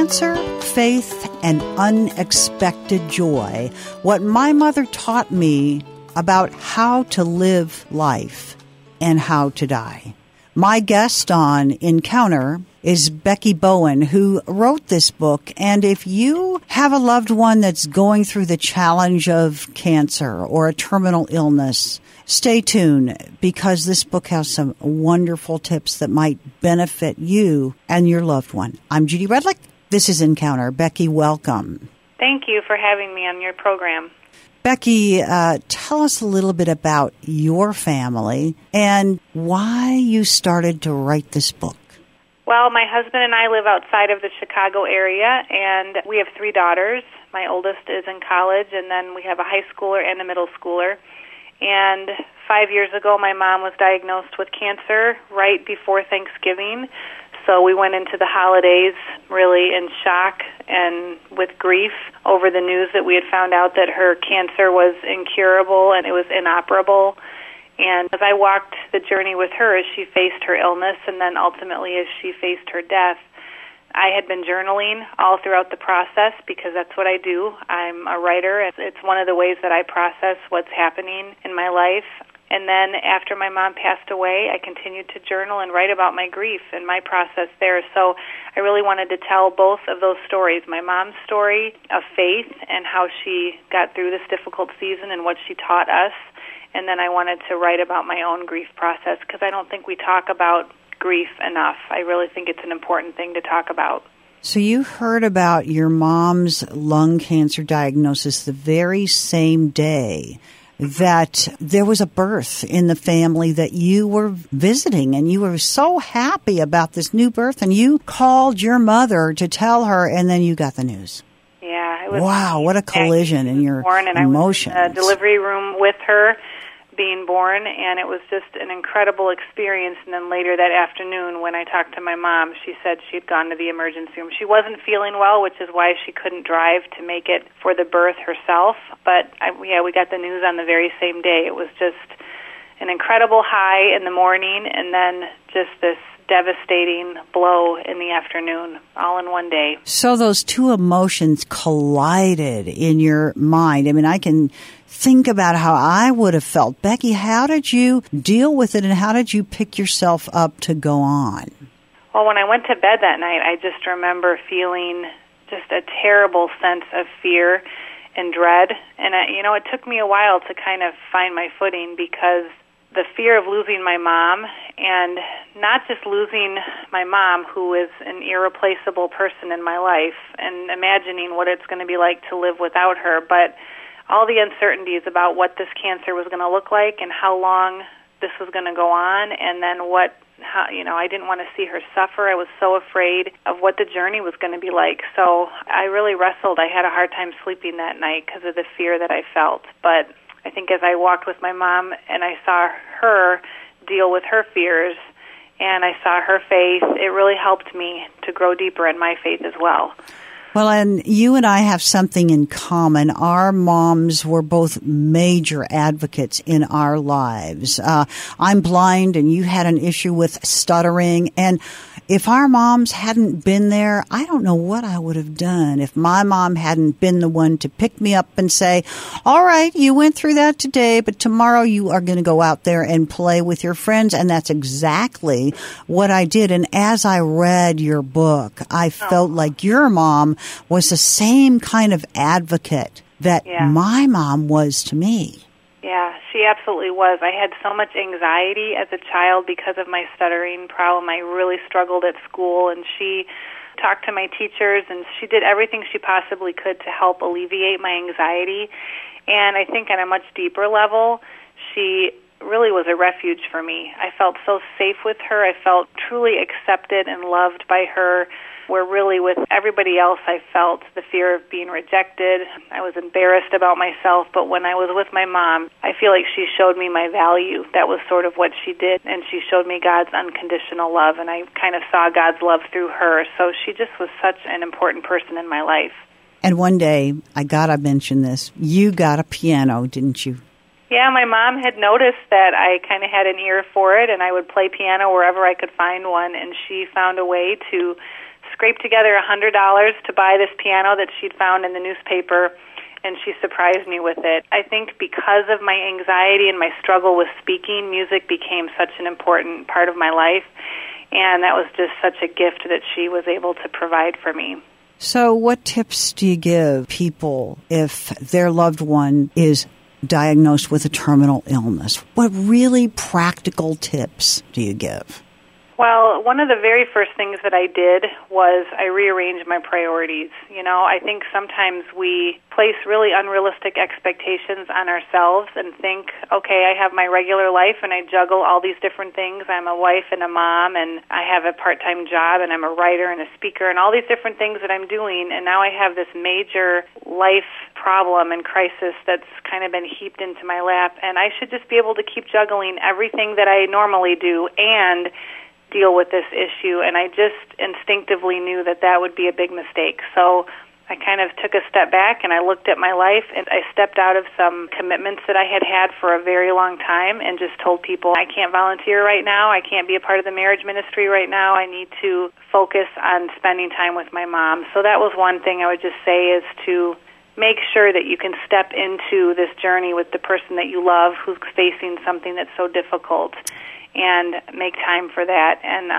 Cancer, Faith, and Unexpected Joy. What my mother taught me about how to live life and how to die. My guest on Encounter is Becky Bowen, who wrote this book. And if you have a loved one that's going through the challenge of cancer or a terminal illness, stay tuned, because this book has some wonderful tips that might benefit you and your loved one. I'm Judy Redlick. This is Encounter. Becky, welcome. Thank you for having me on your program. Becky, tell us a little bit about your family and why you started to write this book. Well, my husband and I live outside of the Chicago area, and we have 3 daughters. My oldest is in college, and then we have a high schooler and a middle schooler. And 5 years ago, my mom was diagnosed with cancer right before Thanksgiving. So we went into the holidays really in shock and with grief over the news that we had found out that her cancer was incurable and it was inoperable. And as I walked the journey with her as she faced her illness and then ultimately as she faced her death, I had been journaling all throughout the process because that's what I do. I'm a writer. It's one of the ways that I process what's happening in my life. And then after my mom passed away, I continued to journal and write about my grief and my process there. So I really wanted to tell both of those stories, my mom's story of faith and how she got through this difficult season and what she taught us. And then I wanted to write about my own grief process because I don't think we talk about grief enough. I really think it's an important thing to talk about. So you heard about your mom's lung cancer diagnosis the very same day that there was a birth in the family that you were visiting, and you were so happy about this new birth, and you called your mother to tell her, and then you got the news. Yeah. It was wow, what a collision in your emotions. I was in the delivery room with her being born, and it was just an incredible experience. And then later that afternoon when I talked to my mom, she said she'd gone to the emergency room. She wasn't feeling well, which is why she couldn't drive to make it for the birth herself. But we got the news on the very same day. It was just an incredible high in the morning and then just this devastating blow in the afternoon, all in one day. So those two emotions collided in your mind. I mean, I can think about how I would have felt. Becky, how did you deal with it, and how did you pick yourself up to go on? Well, when I went to bed that night, I just remember feeling just a terrible sense of fear and dread. And, it took me a while to kind of find my footing because the fear of losing my mom, and not just losing my mom, who is an irreplaceable person in my life, and imagining what it's going to be like to live without her, but all the uncertainties about what this cancer was going to look like and how long this was going to go on, and then I didn't want to see her suffer. I was so afraid of what the journey was going to be like. So I really wrestled. I had a hard time sleeping that night because of the fear that I felt. But I think as I walked with my mom and I saw her deal with her fears and I saw her faith, it really helped me to grow deeper in my faith as well. Well, and you and I have something in common. Our moms were both major advocates in our lives. I'm blind, and you had an issue with stuttering. And if our moms hadn't been there, I don't know what I would have done if my mom hadn't been the one to pick me up and say, all right, you went through that today, but tomorrow you are going to go out there and play with your friends. And that's exactly what I did. And as I read your book, I felt like your mom was the same kind of advocate that my mom was to me. Yeah, she absolutely was. I had so much anxiety as a child because of my stuttering problem. I really struggled at school, and she talked to my teachers, and she did everything she possibly could to help alleviate my anxiety. And I think on a much deeper level, she really was a refuge for me. I felt so safe with her. I felt truly accepted and loved by her, where really with everybody else I felt the fear of being rejected. I was embarrassed about myself, but when I was with my mom, I feel like she showed me my value. That was sort of what she did, and she showed me God's unconditional love, and I kind of saw God's love through her. So she just was such an important person in my life. And one day, I gotta mention this, you got a piano, didn't you? Yeah, my mom had noticed that I kind of had an ear for it, and I would play piano wherever I could find one, and she found a way to scraped together $100 to buy this piano that she'd found in the newspaper, and she surprised me with it. I think because of my anxiety and my struggle with speaking, music became such an important part of my life, and that was just such a gift that she was able to provide for me. So what tips do you give people if their loved one is diagnosed with a terminal illness? What really practical tips do you give? Well, one of the very first things that I did was I rearranged my priorities. I think sometimes we place really unrealistic expectations on ourselves and think, okay, I have my regular life and I juggle all these different things. I'm a wife and a mom and I have a part-time job and I'm a writer and a speaker and all these different things that I'm doing, and now I have this major life problem and crisis that's kind of been heaped into my lap, and I should just be able to keep juggling everything that I normally do and deal with this issue, and I just instinctively knew that that would be a big mistake. So I kind of took a step back and I looked at my life and I stepped out of some commitments that I had had for a very long time and just told people, I can't volunteer right now, I can't be a part of the marriage ministry right now, I need to focus on spending time with my mom. So that was one thing I would just say, is to make sure that you can step into this journey with the person that you love who's facing something that's so difficult, and make time for that. And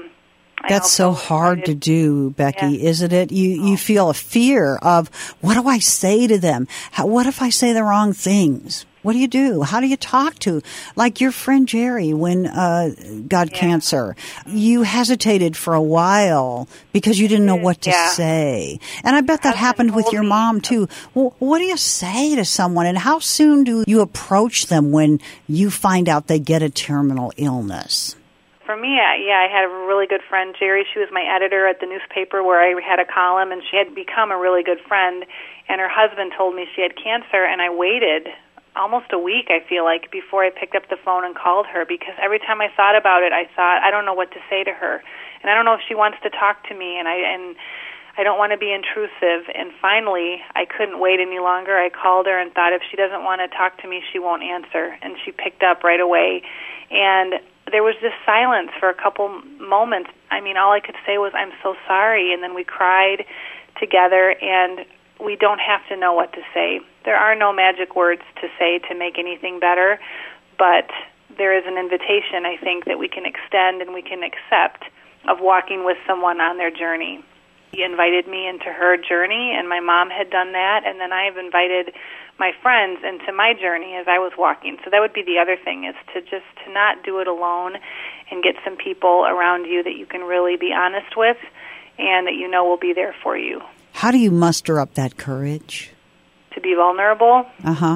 that's so hard to do, Becky, yeah. Isn't it? You feel a fear of, what do I say to them? What if I say the wrong things? What do you do? How do you talk to, like your friend Jerry, when got cancer? You hesitated for a while because you didn't know what to say. And I bet that happened with your mom, too. Well, what do you say to someone, and how soon do you approach them when you find out they get a terminal illness? For me, I had a really good friend, Jerry. She was my editor at the newspaper where I had a column, and she had become a really good friend. And her husband told me she had cancer, and I waited almost a week, I feel like, before I picked up the phone and called her, because every time I thought about it, I thought, I don't know what to say to her, and I don't know if she wants to talk to me, and I don't want to be intrusive. And finally, I couldn't wait any longer. I called her and thought, if she doesn't want to talk to me, she won't answer, and she picked up right away. And there was this silence for a couple moments. I mean, all I could say was, I'm so sorry, and then we cried together, and we don't have to know what to say. There are no magic words to say to make anything better, but there is an invitation, I think, that we can extend and we can accept of walking with someone on their journey. She invited me into her journey, and my mom had done that, and then I have invited my friends into my journey as I was walking. So that would be the other thing, is to not do it alone and get some people around you that you can really be honest with and that you know will be there for you. How do you muster up that courage? To be vulnerable? Uh-huh.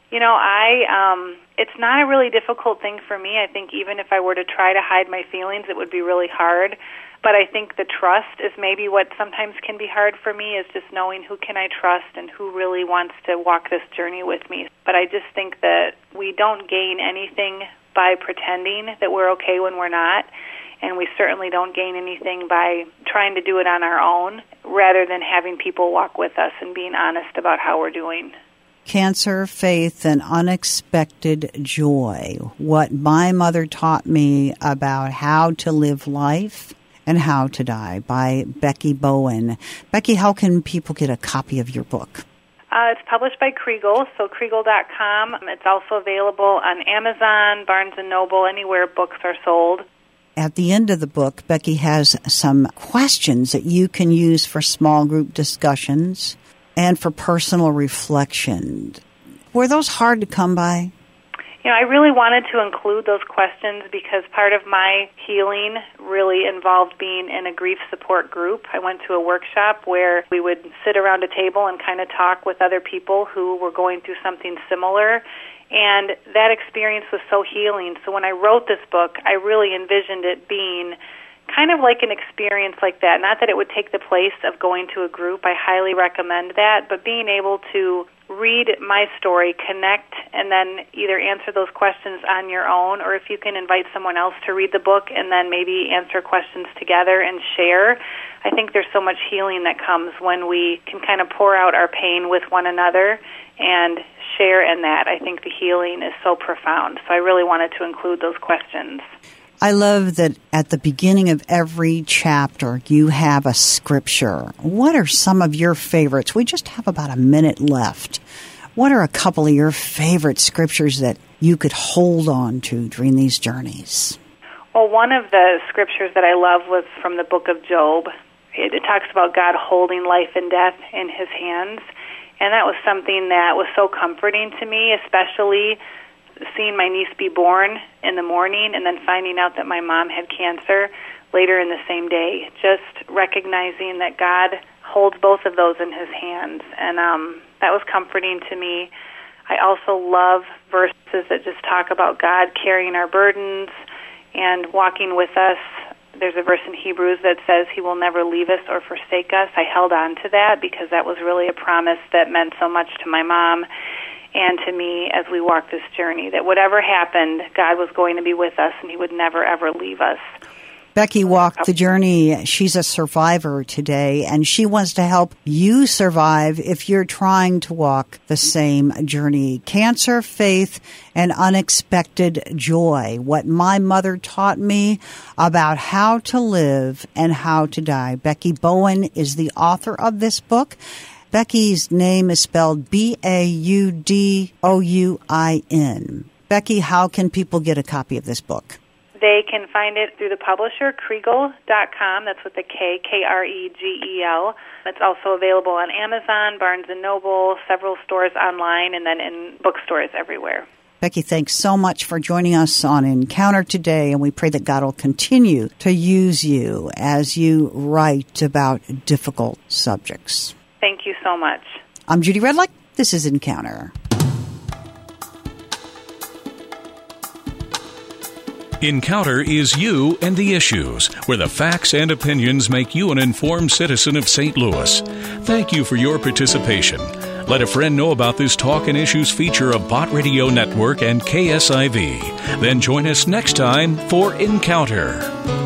It's not a really difficult thing for me. I think even if I were to try to hide my feelings, it would be really hard. But I think the trust is maybe what sometimes can be hard for me, is just knowing who can I trust and who really wants to walk this journey with me. But I just think that we don't gain anything by pretending that we're okay when we're not. And we certainly don't gain anything by trying to do it on our own, rather than having people walk with us and being honest about how we're doing. Cancer, Faith, and Unexpected Joy. What my mother taught me about how to live life and how to die, by Becky Bowen. Becky, how can people get a copy of your book? It's published by Kregel, so Kregel.com. It's also available on Amazon, Barnes & Noble, anywhere books are sold. At the end of the book, Becky has some questions that you can use for small group discussions and for personal reflection. Were those hard to come by? I really wanted to include those questions because part of my healing really involved being in a grief support group. I went to a workshop where we would sit around a table and kind of talk with other people who were going through something similar. And that experience was so healing. So when I wrote this book, I really envisioned it being kind of like an experience like that. Not that it would take the place of going to a group. I highly recommend that. But being able to read my story, connect, and then either answer those questions on your own, or if you can invite someone else to read the book and then maybe answer questions together and share. I think there's so much healing that comes when we can kind of pour out our pain with one another and share in that. I think the healing is so profound. So I really wanted to include those questions. I love that at the beginning of every chapter, you have a scripture. What are some of your favorites? We just have about a minute left. What are a couple of your favorite scriptures that you could hold on to during these journeys? Well, one of the scriptures that I love was from the book of Job. It talks about God holding life and death in his hands. And that was something that was so comforting to me, especially seeing my niece be born in the morning and then finding out that my mom had cancer later in the same day. Just recognizing that God holds both of those in his hands. And that was comforting to me. I also love verses that just talk about God carrying our burdens and walking with us. There's a verse in Hebrews that says he will never leave us or forsake us. I held on to that because that was really a promise that meant so much to my mom and to me as we walked this journey, that whatever happened, God was going to be with us and he would never, ever leave us. Becky walked the journey. She's a survivor today, and she wants to help you survive if you're trying to walk the same journey. Cancer, faith, and unexpected joy. What my mother taught me about how to live and how to die. Becky Bowen is the author of this book. Becky's name is spelled Baudouin. Becky, how can people get a copy of this book? They can find it through the publisher, Kregel.com. That's with the K, Kregel. It's also available on Amazon, Barnes & Noble, several stores online, and then in bookstores everywhere. Becky, thanks so much for joining us on Encounter today, and we pray that God will continue to use you as you write about difficult subjects. Thank you so much. I'm Judy Redlick. This is Encounter. Encounter is you and the issues, where the facts and opinions make you an informed citizen of St. Louis. Thank you for your participation. Let a friend know about this Talk and Issues feature of Bott Radio Network and KSIV. Then join us next time for Encounter.